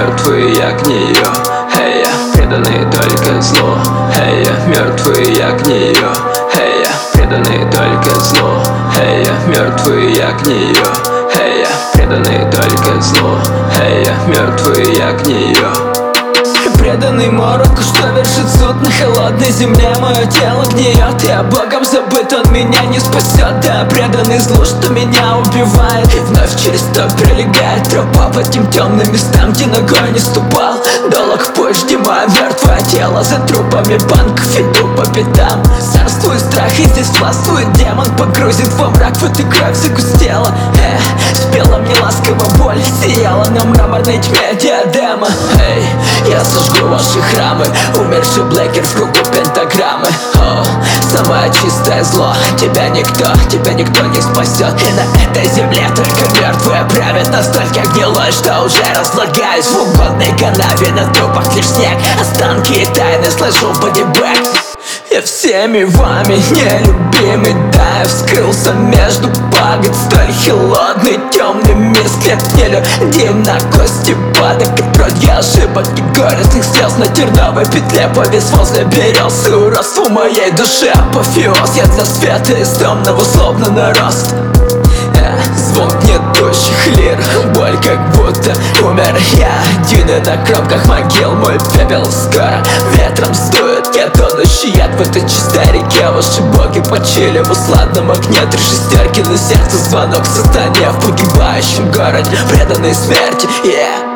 мертвые огни ее. Эй, я преданный только зло. Эй, я мертвые огни ее. Эй, я преданный только зло. Эй, я мертвые огни ее. Эй, я преданный только зло. Эй, я мертвые огни ее. Преданный мороку, что вершит суд на холодной земле. Мое тело гниет, я богом забыт, он меня не спасет. Да, преданный злу, что меня убивает, и вновь через то прилегает тропа по тем темным местам, где ногой не ступал. Долг путь, жди мое мертвое тело за трупами банков, иду по пятам. Царствует страх, и здесь властвует демон, погрузит во мрак, вот и кровь загустела. Спела мне ласково боль, сияла на мраморной тьме диадема. Эй, я сожгу ваши храмы, умерший Блэкер в кругу пентаграммы. О, самое чистое зло, тебя никто не спасет. И на этой земле только мертвые правят, настолько гнилой, что уже разлагаюсь в угодной канаве. На трупах лишь снег, останки и тайны слышу бодибэк. Я всеми вами нелюбимый, да, я вскрылся между пагод. Столь холодный, темный мир, склеп нелюдим, на кости падок от крови ошибок и горестных слез. На терновой петле повис возле берез, и уродство моей души апофеоз. Я для света из темного словно нарост. Звон гнетущих лир, боль как будто умер я один, и на кромках могил мой пепел скоро ветром сдует. Я тонущий яд в этой чистой реке, ваши боги почили в усладном огне. 3 шестерки на сердце, звонок сатане в погибающем городе, преданной смерти.